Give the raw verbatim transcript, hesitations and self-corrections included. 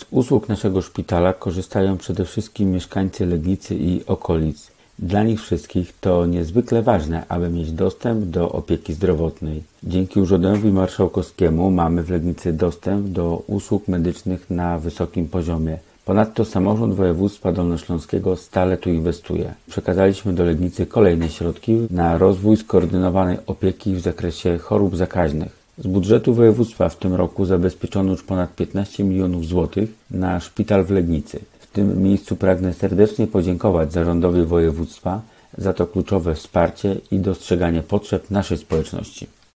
usług naszego szpitala korzystają przede wszystkim mieszkańcy Legnicy i okolic. Dla nich wszystkich to niezwykle ważne, aby mieć dostęp do opieki zdrowotnej. Dzięki Urzędowi Marszałkowskiemu mamy w Legnicy dostęp do usług medycznych na wysokim poziomie. Ponadto samorząd województwa dolnośląskiego stale tu inwestuje. Przekazaliśmy do Legnicy kolejne środki na rozwój skoordynowanej opieki w zakresie chorób zakaźnych. Z budżetu województwa w tym roku zabezpieczono już ponad piętnaście milionów złotych na szpital w Legnicy. W tym miejscu pragnę serdecznie podziękować zarządowi województwa za to kluczowe wsparcie i dostrzeganie potrzeb naszej społeczności.